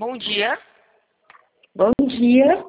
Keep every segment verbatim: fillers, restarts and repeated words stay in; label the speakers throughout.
Speaker 1: Bom dia.
Speaker 2: Bom dia.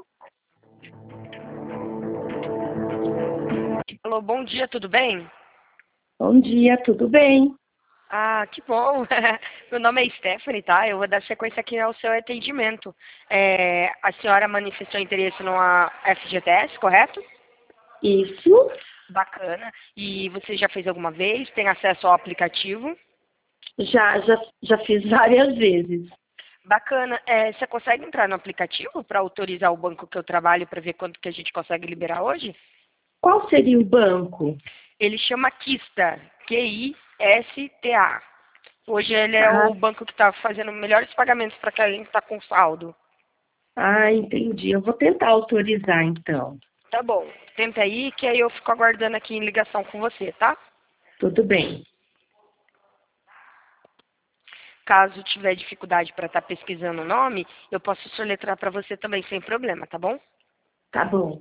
Speaker 1: Alô, bom dia, tudo bem?
Speaker 2: Bom dia, tudo bem?
Speaker 1: Ah, que bom. Meu nome é Stephanie, tá? Eu vou dar sequência aqui ao seu atendimento. É, a senhora manifestou interesse numa F G T S, correto?
Speaker 2: Isso?
Speaker 1: Bacana. E você já fez alguma vez? Tem acesso ao aplicativo?
Speaker 2: Já, já, já fiz várias vezes.
Speaker 1: Bacana. É, você consegue entrar no aplicativo para autorizar o banco que eu trabalho para ver quanto que a gente consegue liberar hoje?
Speaker 2: Qual seria o banco?
Speaker 1: Ele chama Kista, Q I S T A. Hoje ele é
Speaker 2: Ah,
Speaker 1: o banco que está fazendo melhores pagamentos para quem está com saldo.
Speaker 2: ah, entendi. Eu vou tentar autorizar, então.
Speaker 1: Tá bom. Tenta aí, que aí eu fico aguardando aqui em ligação com você, tá?
Speaker 2: Tudo bem.
Speaker 1: Caso tiver dificuldade para estar pesquisando o nome, eu posso soletrar para você também sem problema, tá bom?
Speaker 2: Tá bom.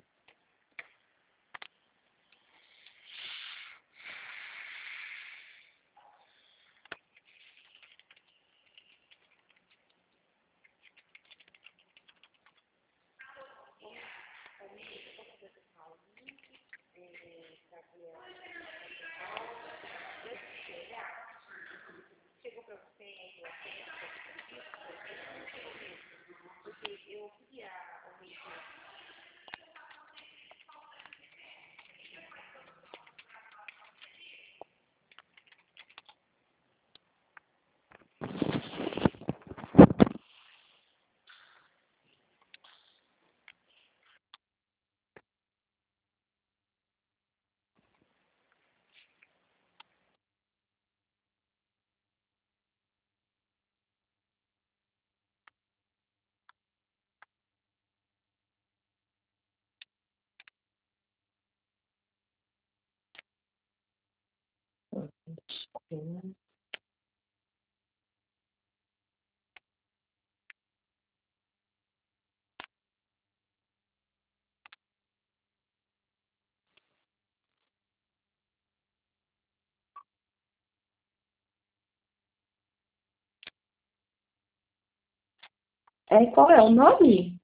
Speaker 2: É, qual é o nome?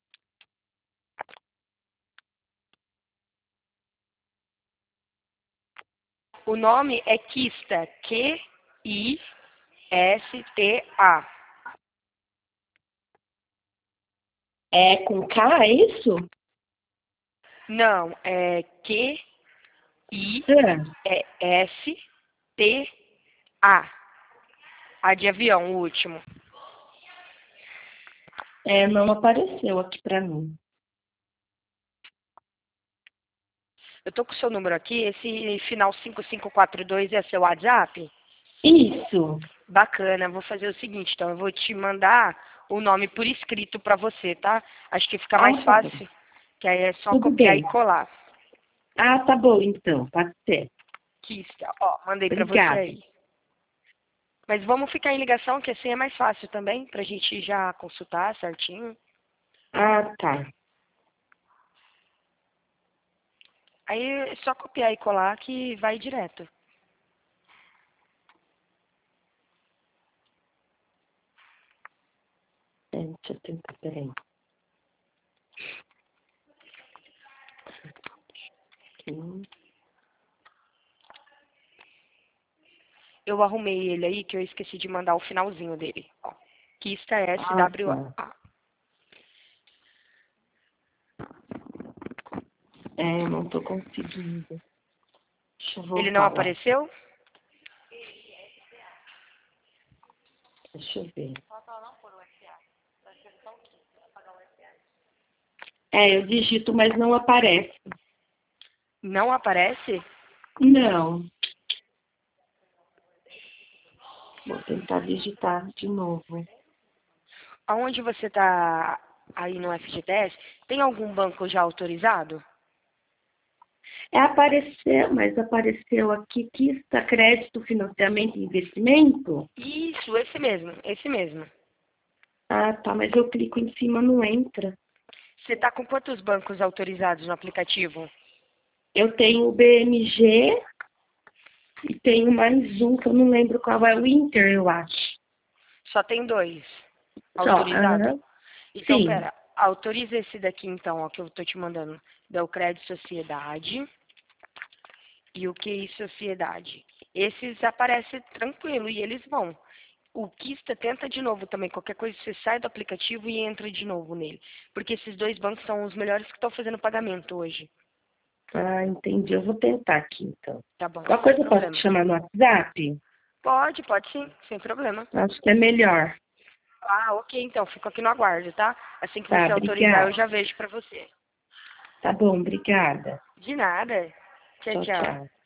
Speaker 1: O nome é Kista, Q I S T A.
Speaker 2: É com K, é isso?
Speaker 1: Não, é Q I
Speaker 2: Ah,
Speaker 1: S T A. A de avião, o último.
Speaker 2: é, não apareceu aqui pra mim.
Speaker 1: Eu tô com o seu número aqui, esse final cinco cinco quatro dois é seu WhatsApp?
Speaker 2: Isso.
Speaker 1: Bacana, vou fazer o seguinte, então eu vou te mandar o nome por escrito para você, tá? Acho que fica
Speaker 2: Ah,
Speaker 1: mais
Speaker 2: tá bom.
Speaker 1: fácil, que aí é só
Speaker 2: Tudo
Speaker 1: copiar e
Speaker 2: bem.
Speaker 1: colar.
Speaker 2: Ah, tá bom, então. Pode ser.
Speaker 1: Aqui está, ó, mandei para você
Speaker 2: Obrigada.
Speaker 1: aí. Mas vamos ficar em ligação, que assim é mais fácil também, pra gente já consultar certinho.
Speaker 2: Ah, tá.
Speaker 1: Aí é só copiar e colar que vai direto.
Speaker 2: É, deixa eu tentar, peraí. Aqui.
Speaker 1: Eu arrumei ele aí, que eu esqueci de mandar o finalzinho dele. Ó, Kista S
Speaker 2: Ah,
Speaker 1: W
Speaker 2: tá.
Speaker 1: A.
Speaker 2: É, não tô conseguindo. Deixa eu
Speaker 1: Ele não
Speaker 2: voltar lá.
Speaker 1: apareceu?
Speaker 2: Deixa eu ver. É, eu digito, mas não aparece.
Speaker 1: Não aparece?
Speaker 2: Não. Vou tentar digitar de novo.
Speaker 1: Aonde você está aí no F G T S, tem algum banco já autorizado?
Speaker 2: É, apareceu, mas apareceu aqui que está crédito, financiamento e investimento.
Speaker 1: Isso, esse mesmo, esse mesmo.
Speaker 2: Ah, tá, mas eu clico em cima, não entra.
Speaker 1: Você está com quantos bancos autorizados no aplicativo?
Speaker 2: Eu tenho o B M G e tenho mais um que eu não lembro qual é, o Inter, eu acho.
Speaker 1: Só tem dois
Speaker 2: Só,
Speaker 1: autorizados?
Speaker 2: aham.
Speaker 1: Então,
Speaker 2: Sim.
Speaker 1: pera, autoriza esse daqui então, ó, que eu tô te mandando. Belcred Sociedade e o Q I Sociedade. Esses aparecem tranquilo e eles vão. O Kista tenta de novo também. Qualquer coisa você sai do aplicativo e entra de novo nele. Porque esses dois bancos são os melhores que estão fazendo pagamento hoje.
Speaker 2: Ah, entendi. Eu vou tentar aqui, então.
Speaker 1: Tá bom,
Speaker 2: Qualquer
Speaker 1: sem
Speaker 2: coisa eu posso te
Speaker 1: problema.
Speaker 2: chamar no WhatsApp?
Speaker 1: Pode, pode sim, sem problema.
Speaker 2: Acho que é melhor.
Speaker 1: Ah, ok, então, fico aqui no aguardo, tá? Assim que
Speaker 2: Tá,
Speaker 1: você autorizar, eu
Speaker 2: obrigada.
Speaker 1: já vejo pra você.
Speaker 2: Tá bom, obrigada.
Speaker 1: De nada. Tchau,
Speaker 2: Tchau,
Speaker 1: tchau.
Speaker 2: tchau.